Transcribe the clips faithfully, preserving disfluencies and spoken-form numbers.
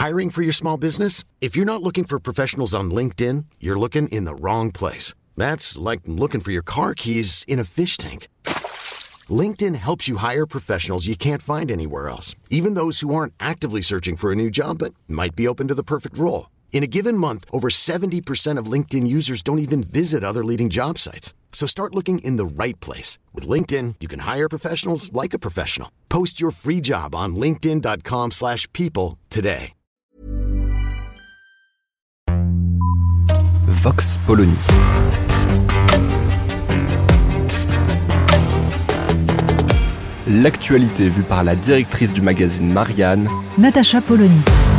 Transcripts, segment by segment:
Hiring for your small business? If you're not looking for professionals on LinkedIn, you're looking in the wrong place. That's like looking for your car keys in a fish tank. LinkedIn helps you hire professionals you can't find anywhere else, even those who aren't actively searching for a new job but might be open to the perfect role. In a given month, over seventy percent of LinkedIn users don't even visit other leading job sites. So start looking in the right place. With LinkedIn, you can hire professionals like a professional. Post your free job on linkedin dot com slash people today. Vox Polony. L'actualité vue par la directrice du magazine Marianne, Natacha Polony.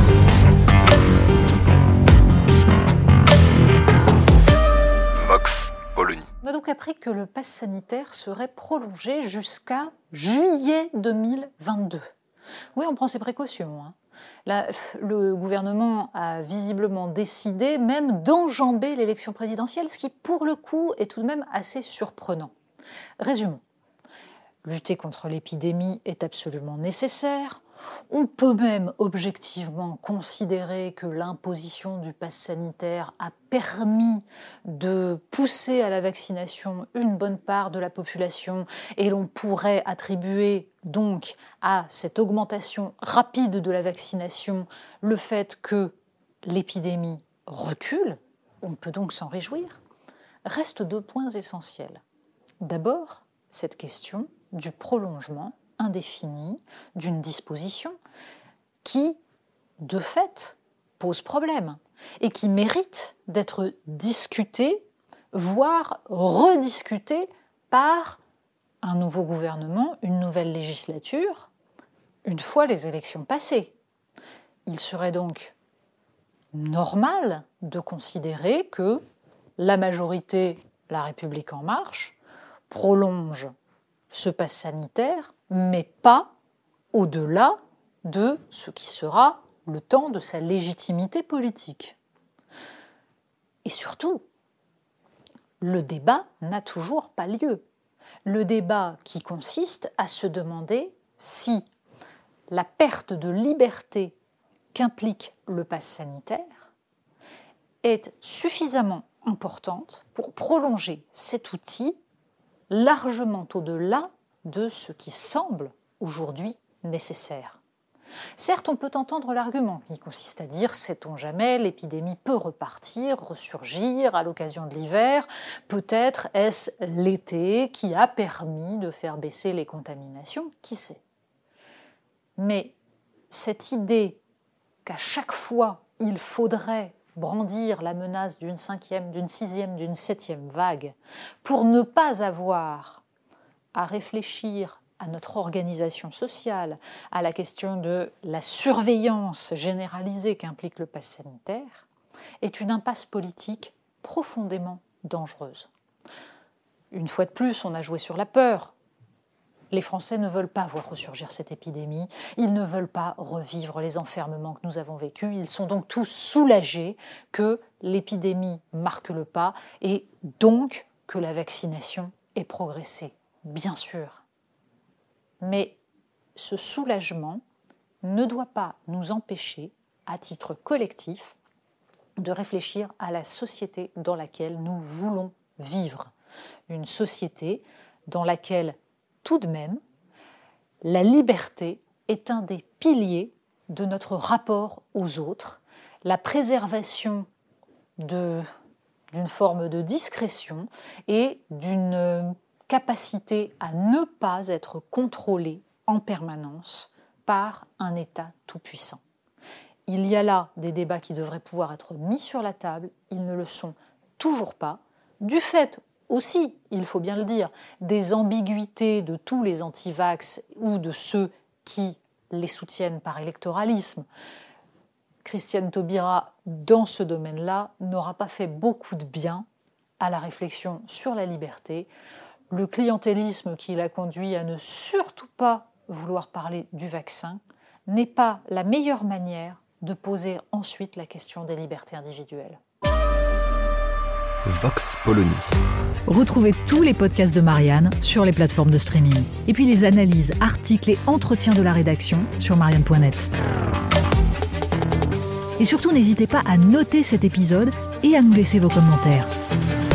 Vox Polony. On a donc appris que le pass sanitaire serait prolongé jusqu'à juillet deux mille vingt-deux. Oui, on prend ses précautions. Hein. Là, le gouvernement a visiblement décidé même d'enjamber l'élection présidentielle, ce qui, pour le coup, est tout de même assez surprenant. Résumons. Lutter contre l'épidémie est absolument nécessaire. On peut même objectivement considérer que l'imposition du pass sanitaire a permis de pousser à la vaccination une bonne part de la population et l'on pourrait attribuer donc à cette augmentation rapide de la vaccination le fait que l'épidémie recule. On peut donc s'en réjouir. Restent deux points essentiels. D'abord, cette question du prolongement indéfini d'une disposition qui, de fait, pose problème et qui mérite d'être discutée, voire rediscutée par un nouveau gouvernement, une nouvelle législature, une fois les élections passées. Il serait donc normal de considérer que la majorité, La République En Marche, prolonge ce pass sanitaire, mais pas au-delà de ce qui sera le temps de sa légitimité politique. Et surtout, le débat n'a toujours pas lieu. Le débat qui consiste à se demander si la perte de liberté qu'implique le pass sanitaire est suffisamment importante pour prolonger cet outil largement au-delà de ce qui semble aujourd'hui nécessaire. Certes, on peut entendre l'argument qui consiste à dire, sait-on jamais, l'épidémie peut repartir, ressurgir à l'occasion de l'hiver, peut-être est-ce l'été qui a permis de faire baisser les contaminations, qui sait. Mais cette idée qu'à chaque fois il faudrait brandir la menace d'une cinquième, d'une sixième, d'une septième vague, pour ne pas avoir à réfléchir à notre organisation sociale, à la question de la surveillance généralisée qu'implique le pass sanitaire, est une impasse politique profondément dangereuse. Une fois de plus, on a joué sur la peur. Les Français ne veulent pas voir ressurgir cette épidémie, ils ne veulent pas revivre les enfermements que nous avons vécus, ils sont donc tous soulagés que l'épidémie marque le pas et donc que la vaccination ait progressé, bien sûr. Mais ce soulagement ne doit pas nous empêcher, à titre collectif, de réfléchir à la société dans laquelle nous voulons vivre. Une société dans laquelle tout de même, la liberté est un des piliers de notre rapport aux autres, la préservation de, d'une forme de discrétion et d'une capacité à ne pas être contrôlé en permanence par un État tout-puissant. Il y a là des débats qui devraient pouvoir être mis sur la table, ils ne le sont toujours pas, du fait aussi, il faut bien le dire, des ambiguïtés de tous les anti-vax ou de ceux qui les soutiennent par électoralisme. Christiane Taubira, dans ce domaine-là, n'aura pas fait beaucoup de bien à la réflexion sur la liberté. Le clientélisme qui l'a conduit à ne surtout pas vouloir parler du vaccin n'est pas la meilleure manière de poser ensuite la question des libertés individuelles. Vox Polony. Retrouvez tous les podcasts de Marianne sur les plateformes de streaming. Et puis les analyses, articles et entretiens de la rédaction sur marianne point net. Et surtout, n'hésitez pas à noter cet épisode et à nous laisser vos commentaires.